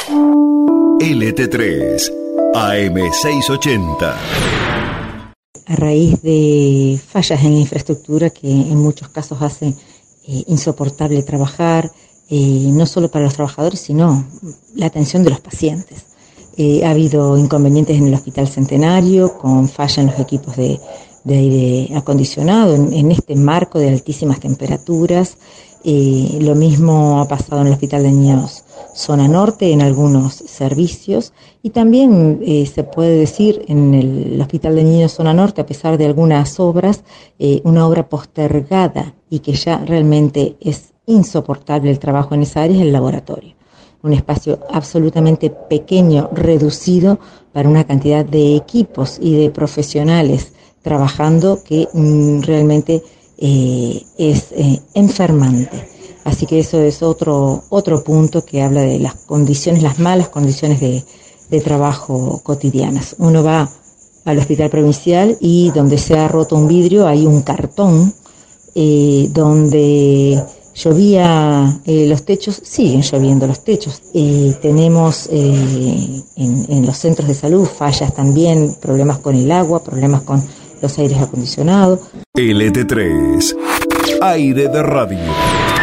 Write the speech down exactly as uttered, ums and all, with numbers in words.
L T tres, A M seiscientos ochenta. A raíz de fallas en la infraestructura que en muchos casos hacen eh, insoportable trabajar, eh, no solo para los trabajadores, sino la atención de los pacientes. Eh, ha habido inconvenientes en el Hospital Centenario, con falla en los equipos de, de aire acondicionado, en, en este marco de altísimas temperaturas. Eh, lo mismo ha pasado en el Hospital de Niños Zona Norte, en algunos servicios, y también eh, se puede decir en el Hospital de Niños Zona Norte, a pesar de algunas obras, eh, una obra postergada y que ya realmente es insoportable el trabajo en esa área, es el laboratorio. Un espacio absolutamente pequeño, reducido para una cantidad de equipos y de profesionales trabajando que mm, realmente eh, es eh, enfermante. Así que eso es otro otro punto que habla de las condiciones, las malas condiciones de, de trabajo cotidianas. Uno va al hospital provincial y donde se ha roto un vidrio hay un cartón, eh, donde llovía eh, los techos, siguen lloviendo los techos. Eh, tenemos eh, en, en los centros de salud fallas también, problemas con el agua, problemas con los aires acondicionados. L T tres, aire de radio.